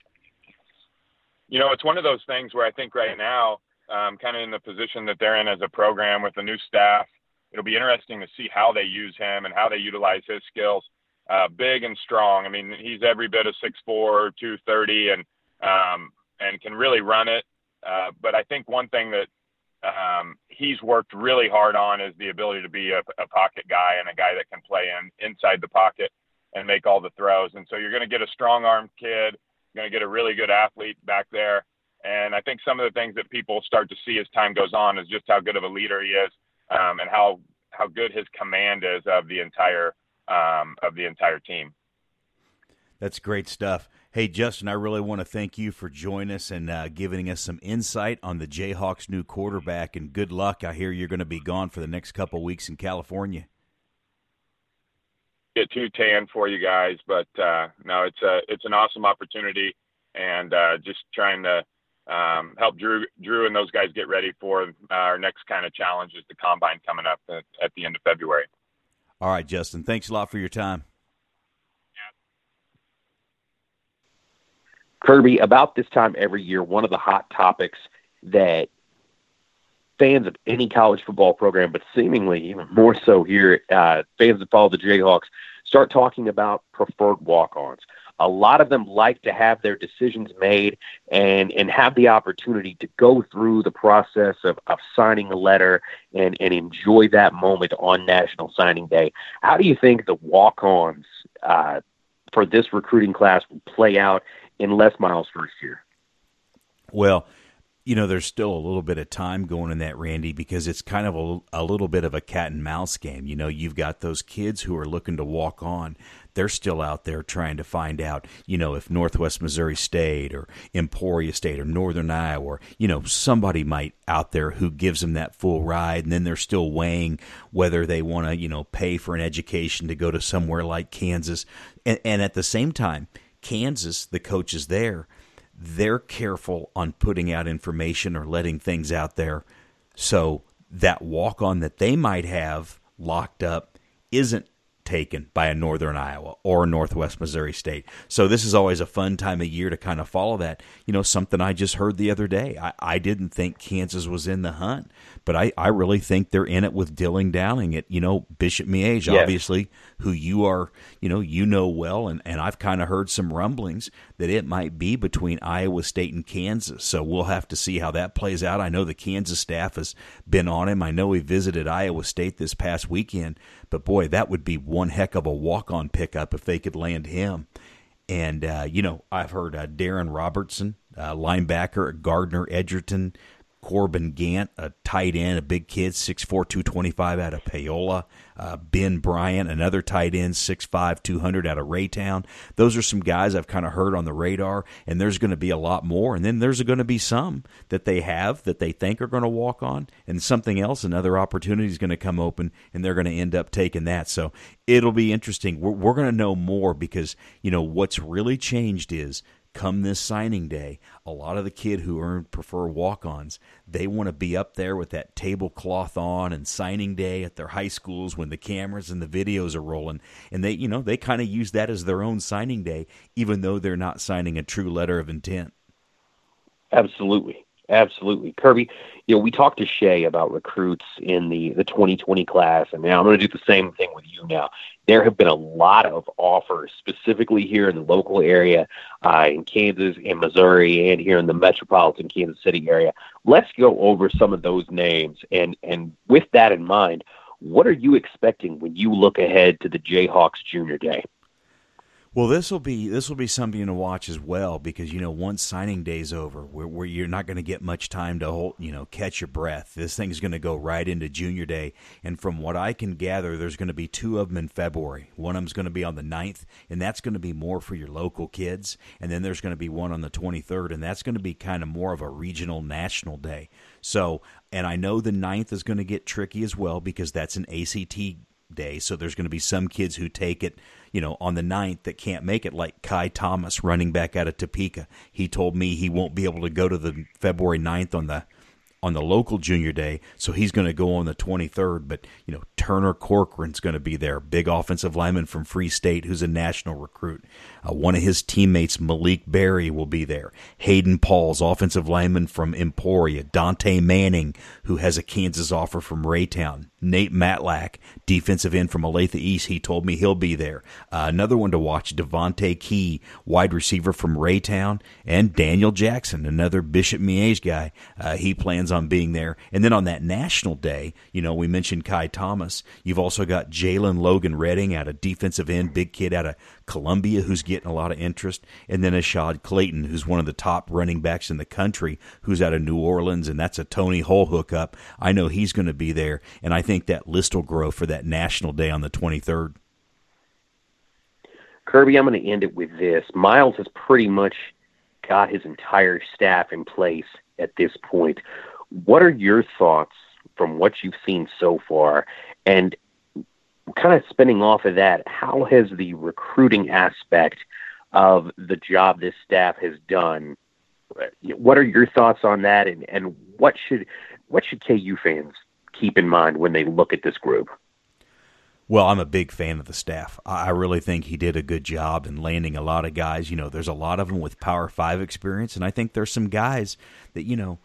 You know, it's one of those things where I think right now, um, kind of in the position that they're in as a program with the new staff, it'll be interesting to see how they use him and how they utilize his skills. Uh, big and strong. I mean, he's every bit of six four, two thirty, and um, and can really run it. Uh, but I think one thing that um, he's worked really hard on is the ability to be a, a pocket guy and a guy that can play in inside the pocket and make all the throws. And so you're going to get a strong-armed kid. You're going to get a really good athlete back there. And I think some of the things that people start to see as time goes on is just how good of a leader he is, um, and how how good his command is of the entire um, of the entire team. That's great stuff. Hey, Justin, I really want to thank you for joining us and uh, giving us some insight on the Jayhawks' new quarterback. And good luck. I hear you're going to be gone for the next couple weeks in California. Get too tan for you guys, but uh, no, it's a it's an awesome opportunity, and uh, just trying to um, help Drew Drew and those guys get ready for our next kind of challenge is the combine coming up at, at the end of February. All right, Justin. Thanks a lot for your time. Kirby, about this time every year, one of the hot topics that fans of any college football program, but seemingly even more so here, uh, fans that follow the Jayhawks, start talking about preferred walk-ons. A lot of them like to have their decisions made and, and have the opportunity to go through the process of, of signing a letter and, and enjoy that moment on National Signing Day. How do you think the walk-ons uh, for this recruiting class will play out in Les Miles' first year? Well, you know, there's still a little bit of time going in that, Randy, because it's kind of a, a little bit of a cat and mouse game. You know, you've got those kids who are looking to walk on. They're still out there trying to find out, you know, if Northwest Missouri State or Emporia State or Northern Iowa, or, you know, somebody might out there who gives them that full ride. And then they're still weighing whether they want to, you know, pay for an education to go to somewhere like Kansas. And, and at the same time, Kansas, the coaches there, they're careful on putting out information or letting things out there so that walk-on that they might have locked up isn't taken by a Northern Iowa or Northwest Missouri State. So this is always a fun time of year to kind of follow that. You know, something I just heard the other day. I, I didn't think Kansas was in the hunt, but I, I really think they're in it with Dilling Downing at, you know, Bishop Miege, yes. Obviously, who you are, you know, you know well, and, and I've kind of heard some rumblings that it might be between Iowa State and Kansas. So we'll have to see how that plays out. I know the Kansas staff has been on him. I know he visited Iowa State this past weekend, but boy, that would be one heck of a walk-on pickup if they could land him. And, uh, you know, I've heard uh, Darren Robertson, uh, linebacker at Gardner Edgerton, Corbin Gant, a tight end, a big kid, six four, two twenty-five out of Paola. Uh, Ben Bryant, another tight end, six five, two hundred out of Raytown. Those are some guys I've kind of heard on the radar, and there's going to be a lot more. And then there's going to be some that they have that they think are going to walk on, and something else, another opportunity is going to come open, and they're going to end up taking that. So it'll be interesting. We're, we're going to know more because, you know, what's really changed is come this signing day, a lot of the kid who earn prefer walk-ons, they want to be up there with that tablecloth on and signing day at their high schools when the cameras and the videos are rolling. And they, you know, they kind of use that as their own signing day, even though they're not signing a true letter of intent. Absolutely. Absolutely. Kirby, you know, we talked to Shay about recruits in the, the twenty twenty class, and now I'm going to do the same thing with you now. There have been a lot of offers, specifically here in the local area, uh, in Kansas and Missouri, and here in the metropolitan Kansas City area. Let's go over some of those names. And, and with that in mind, what are you expecting when you look ahead to the Jayhawks Junior Day? Well, this will be this will be something to watch as well because, you know, once signing day's over, where, where you're not going to get much time to hold, you know, catch your breath. This thing's going to go right into Junior Day, and from what I can gather, there's going to be two of them in February. One of them's going to be on the ninth, and that's going to be more for your local kids, and then there's going to be one on the twenty-third, and that's going to be kind of more of a regional national day. So, and I know the ninth is going to get tricky as well because that's an A C T day, so there's going to be some kids who take it, you know, on the ninth that can't make it, like Kai Thomas, running back out of Topeka. He told me he won't be able to go to the February ninth on the on the local junior day, so he's going to go on the twenty-third. But, you know, Turner Corcoran's going to be there, big offensive lineman from Free State who's a national recruit. Uh, one of his teammates, Malik Berry, will be there. Hayden Pauls, offensive lineman from Emporia. Dante Manning, who has a Kansas offer from Raytown. Nate Matlack, defensive end from Olathe East, he told me he'll be there. Uh, another one to watch, Devontae Key, wide receiver from Raytown, and Daniel Jackson, another Bishop Miege guy. Uh, he plans on being there. And then on that national day, you know, we mentioned Kai Thomas. You've also got Jalen Logan Redding out of defensive end, big kid out of Columbia who's getting a lot of interest, and then Ashad Clayton, who's one of the top running backs in the country, who's out of New Orleans, and that's a Tony Hull hookup. I know he's going to be there, and I think that list will grow for that national day on the twenty-third. Kirby, I'm going to end it with this. Miles has pretty much got his entire staff in place at this point. What are your thoughts from what you've seen so far? And kind of spinning off of that, how has the recruiting aspect of the job this staff has done, what are your thoughts on that? And, and what should what should K U fans keep in mind when they look at this group? Well, I'm a big fan of the staff. I really think he did a good job in landing a lot of guys. You know, there's a lot of them with Power Five experience, and I think there's some guys that, you know,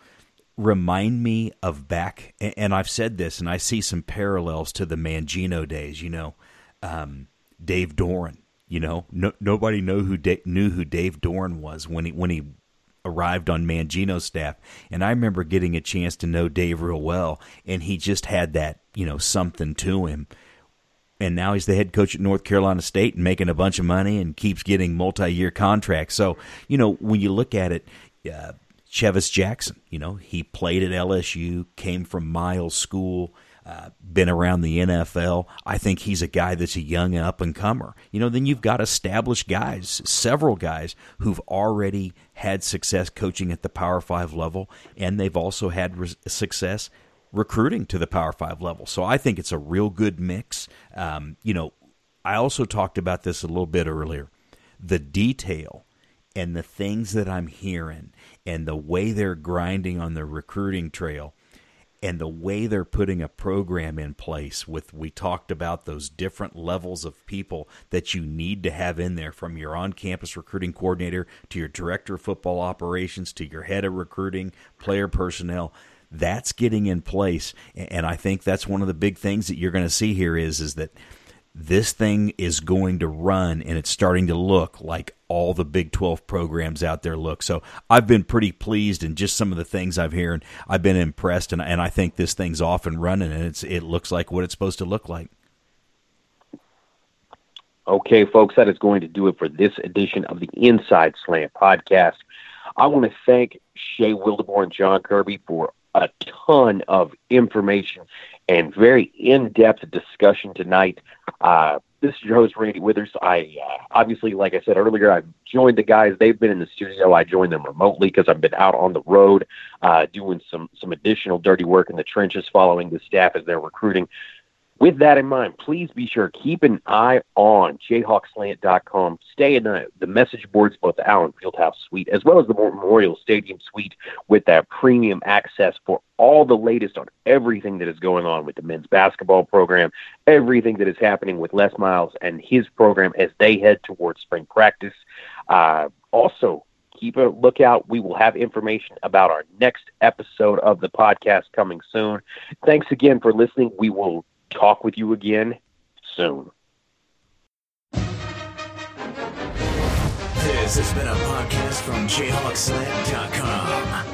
remind me of back, and I've said this, and I see some parallels to the Mangino days, you know, um, Dave Doran, you know, no, nobody know who da- knew who Dave Doran was when he when he arrived on Mangino's staff, and I remember getting a chance to know Dave real well, and he just had that, you know, something to him, and now he's the head coach at North Carolina State and making a bunch of money and keeps getting multi-year contracts. So, you know, when you look at it, uh, Chevis Jackson, you know, he played at L S U, came from Miles School, uh, been around the N F L. I think he's a guy that's a young up-and-comer. You know, then you've got established guys, several guys who've already had success coaching at the Power Five level, and they've also had re- success recruiting to the Power Five level. So I think it's a real good mix. Um, you know, I also talked about this a little bit earlier. The detail and the things that I'm hearing and the way they're grinding on the recruiting trail and the way they're putting a program in place with, we talked about those different levels of people that you need to have in there, from your on-campus recruiting coordinator to your director of football operations to your head of recruiting, player personnel. That's getting in place, and I think that's one of the big things that you're going to see here is, is that this thing is going to run, and it's starting to look like all the Big twelve programs out there look. So I've been pretty pleased, and just some of the things I've heard, I've been impressed, and, and I think this thing's off and running, and it's it looks like what it's supposed to look like. Okay, folks, that is going to do it for this edition of the Inside Slant podcast. I want to thank Shay Wildebohr and John Kirby for a ton of information and very in-depth discussion tonight. Uh, this is your host, Randy Withers. I uh, obviously, like I said earlier, I've joined the guys. They've been in the studio. I joined them remotely because I've been out on the road uh, doing some, some additional dirty work in the trenches, following the staff as they're recruiting. With that in mind, please be sure, keep an eye on Jayhawk Slant dot com. Stay in the, the message boards, both the Allen Fieldhouse Suite as well as the Memorial Stadium Suite, with that premium access for all the latest on everything that is going on with the men's basketball program, everything that is happening with Les Miles and his program as they head towards spring practice. Uh, also, keep a lookout. We will have information about our next episode of the podcast coming soon. Thanks again for listening. We will talk with you again soon. This has been a podcast from Jayhawk Slant dot com.